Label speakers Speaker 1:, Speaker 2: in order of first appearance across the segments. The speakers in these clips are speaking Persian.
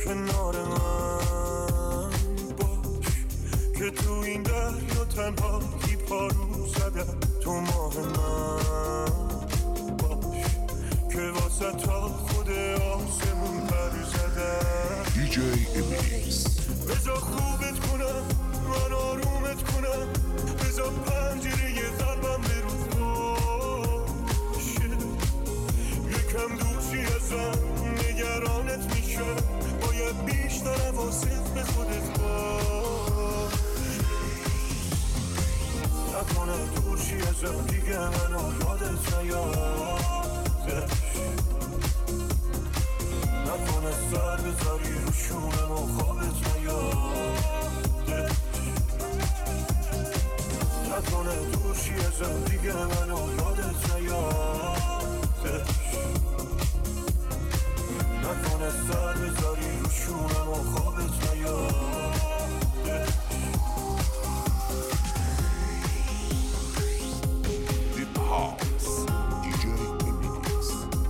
Speaker 1: کنار من باش که تو این دریا تنها کی پارو زدم. تو ماه من باش که واسه تا خود آسمون پر زدم.
Speaker 2: DJ Emix
Speaker 1: بذار خوبت کنم من آرومت کنم، بذار پنجره قلبم به رو باشه. یکم دوری ازم نگرانت میشه، باید بیشتر حواست به خودت باش. نکنه دوری ازم دیگه منو یادت نیادش، نکنه سر بذاری رو شونم و خوابت نیادش، نکنه دوری ازم دیگه منو یادت نیادش، نکنه سر بذاری رو شونم و خوابت نیادش.
Speaker 2: Deep House DJ Emix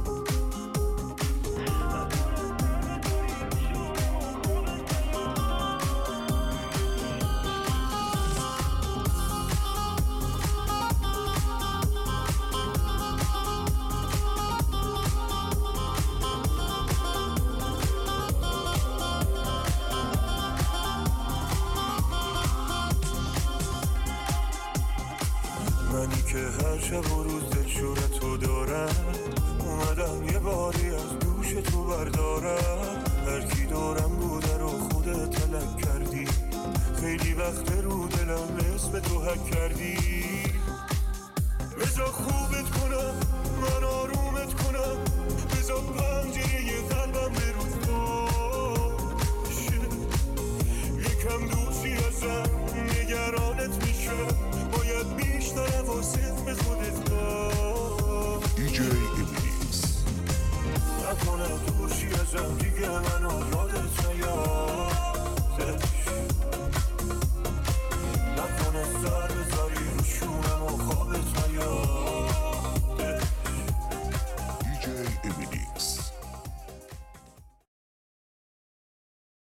Speaker 1: منی که هر شب و روز دلشورتو دارم، اومدم یه باری از دوش تو بردارم. هر کی دورم بوده رو خودت تلک کردی، خیلی وقت رو دلم اسم تو حک کردی. بذار خوبت کنم من آرومت کنم، بذار پنجره قلبم به رو باشه. یکم دوری ازم نگرانت میشه، باید بیشتر حواست به خودت باش.
Speaker 2: DJ Emix
Speaker 1: نکنه دوری ازم دیگه منو